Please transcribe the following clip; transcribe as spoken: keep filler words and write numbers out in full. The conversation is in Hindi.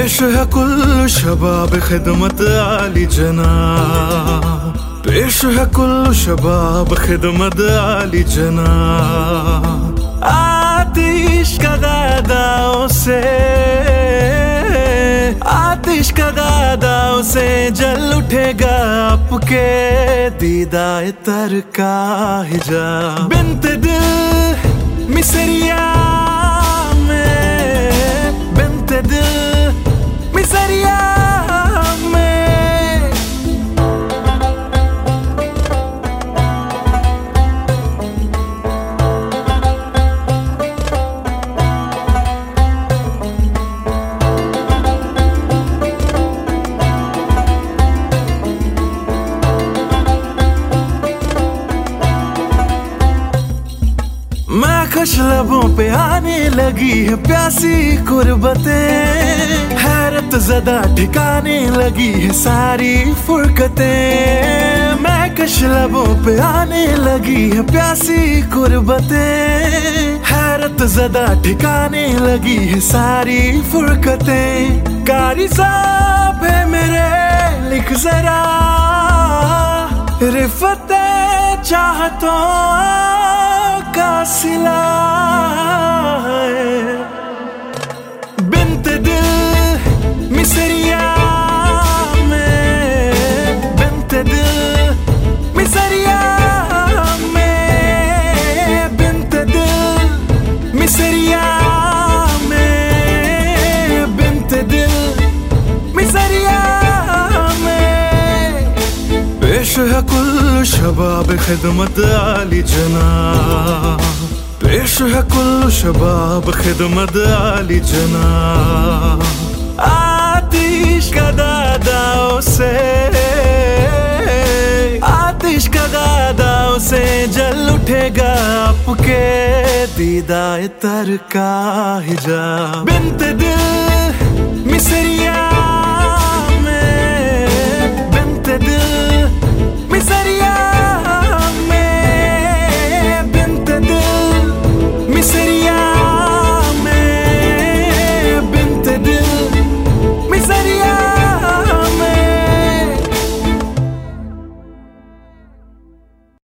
पेश है कुल शबाब खिदमत आली जना, पेश है कुल शबाब खिदमत आली जना। आतिश का दादाओं से, आतिश का दादाओं से जल उठेगा आपके दीदाए तर का हिजाब। बिन्त दिल मिसरिया में, बिन्त दिल मिसरिया में। मैकश लबों पे आने लगी है प्यासी कुर्बतें, हैरत ज़दा ठिकाने लगी है सारी फुरकतें। मैकश लबों पे आने लगी है प्यासी कुर्बतें, हैरत ज़दा ठिकाने लगी है सारी फुरकतें। कारी साहब है मेरे लिख जरा रिफते चाहतों का सिला है। बिन्त दिल मिसरिया में, बिन्त दिल मिसरिया में, बिन्त दिल मिसरिया में, बिन्त दिल मिसरिया में। पेश है कुल शबाब खिदमत आली जना, पेश है कुल शबाब खिदमत आली जना। आतिश का दादाओं से, आतिश का दादाओं से जल उठेगा आपके दीदाए तर का हिजाब। बिन्त दिल मिसरिया